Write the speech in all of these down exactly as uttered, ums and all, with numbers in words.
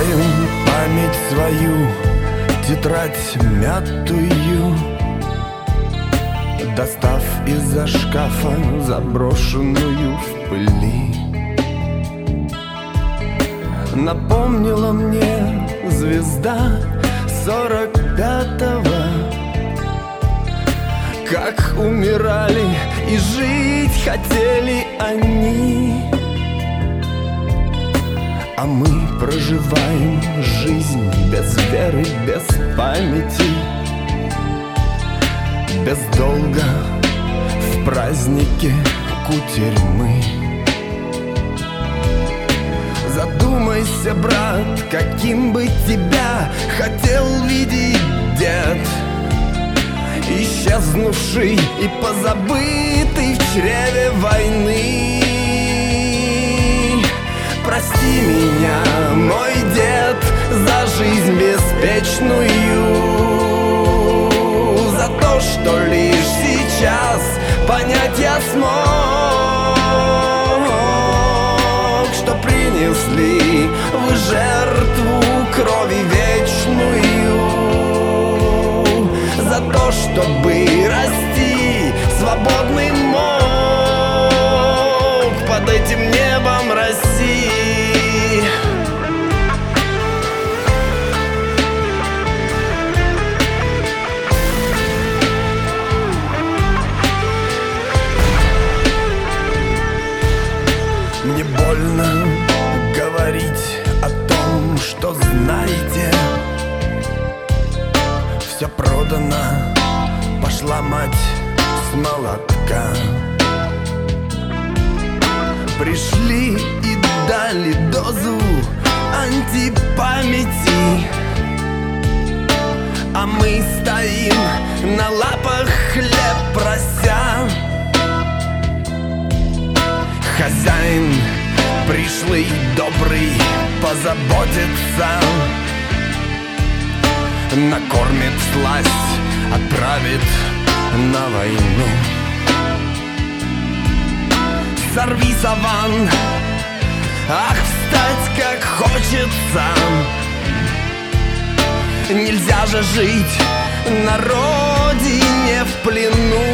Листаю память свою, тетрадь мятую, достав из-за шкафа заброшенную в пыли. Напомнила мне звезда сорок пятого, как умирали и жить хотели они. А мы проживаем жизнь без веры, без памяти, без долга в празднике кутерьмы. Задумайся, брат, каким бы тебя хотел видеть дед, исчезнувший и позабытый в чреве войны. Прости меня, мой дед, за жизнь беспечную, за то, что лишь сейчас понять я смог, что принесли вы жертву крови вечную, за то, чтобы расти свободным мог под этим небом России. Мне больно говорить о том, что, знаете, все продано, пошла мать с молотка. Пришли и дали дозу антипамяти, а мы стоим на лапах, хлеб прося. Хозяин пришлый, добрый, позаботится, накормит всласть, отправит на войну. Сорви саван, ах, встать как хочется. Нельзя же жить на родине в плену.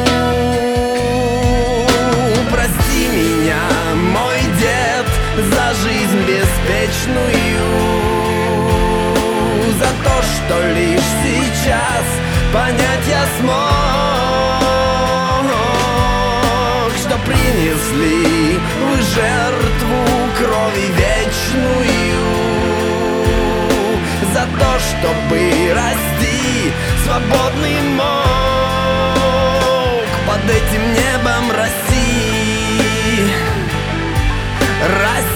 Прости меня, мой дед, за жизнь беспечную, за то, что лишь сейчас понять я смог, что принесли вы жертву крови вечную, за то, чтобы расти свободный мог под этим небом России. Россия.